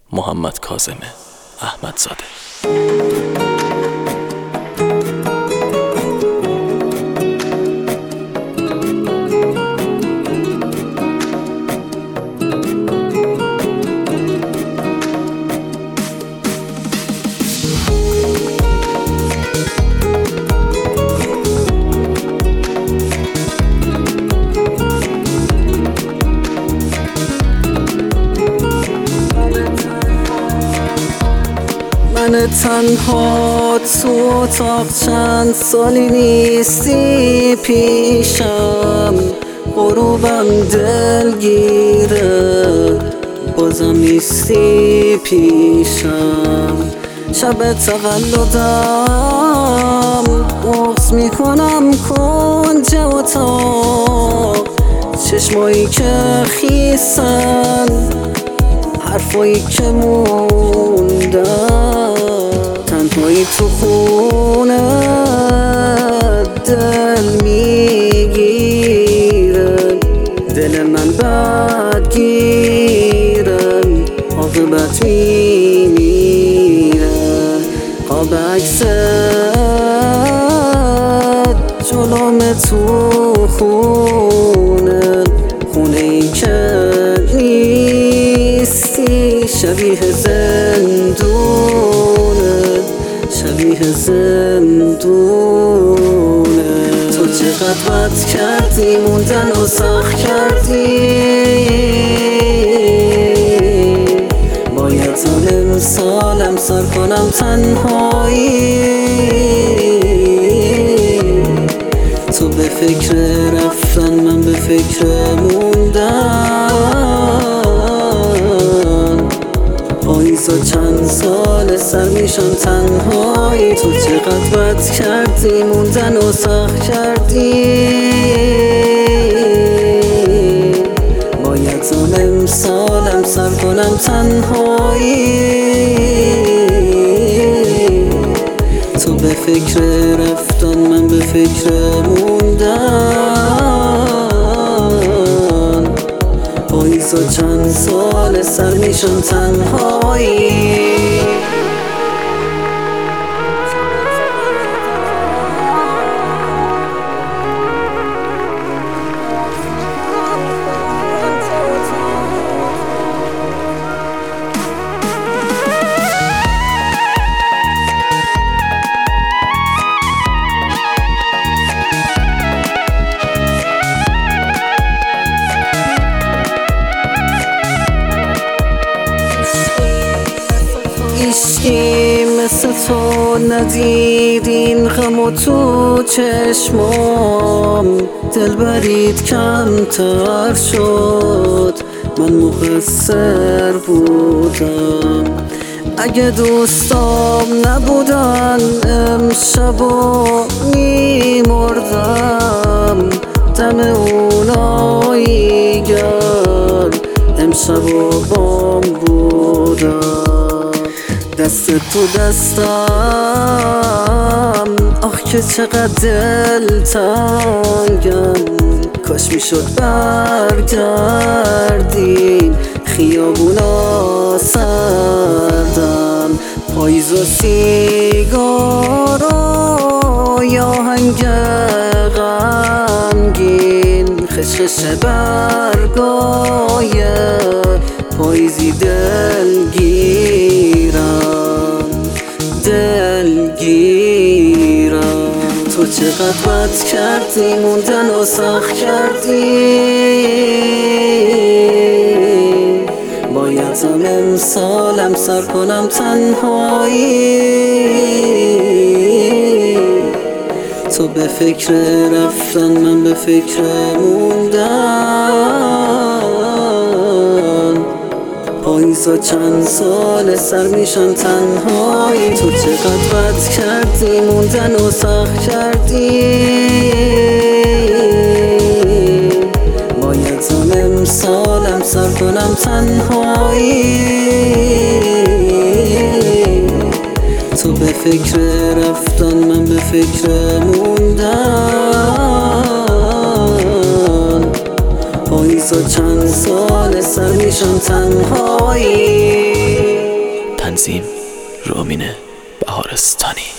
محمد کاظم احمدزاده. من تنها تو اتاق چند سالی نیستی پیشم، غروبم دلگیره بازم نیستی پیشم. شب تولدم بغض میکنم کنج اتاق، چشمایی که خیسن حرفایی که موندن، تنهایی تو خونه دل میگیرن، دل من بدگیرن، عاقبت میمیره. قاب عکست جلوم تو خونه، خونه ای که نیستی، شبیه زندونه، شبیه زندونه. تو چقدر بد کردی، موندن و سخت کردی، باید تا امسالم سر کنم تنهایی. تو به فکر رفتن، من به فکر موندن، پاییزا چند سال سر میشن تنهایی. تو چقدر بد کردی، موندن و سخت کردی، باید تا امسالم سر کنم تنهایی. تو به فکر رفتن، من به فکر موندن، پاییزا چند سال سر میشن تنهایی. عشقی مثل تو ندید این غم تو چشمام، دل برید کمتر شد، من مقصر بودم. اگه دوستام نبودن امشبا میمردم، دم اونایی گر امشبا بام بودم. دست تو دستم، آخ که چقدر دل تنگم، کاش میشد برگردیم خیابونا سردم، پاییز و سیگارا یا آهنگ غمگین، خشخش برگای پاییزی دلگیرم. تو چقدر بد کردی، موندن و سخت کردی، باید تا امسالم سر کنم تنهایی. تو به فکر رفتن، من به فکر موندن، پاییزا چند سال سر میشن تنهایی. تو چقدر بد کردی، موندن و سخت کردی، باید تا امسالم سر کنم تنهایی. تو به فکر رفتن، من به فکر موندن، پاییزا چند سال سر میشن تنهایی. تنظیم رومین بهارستانی.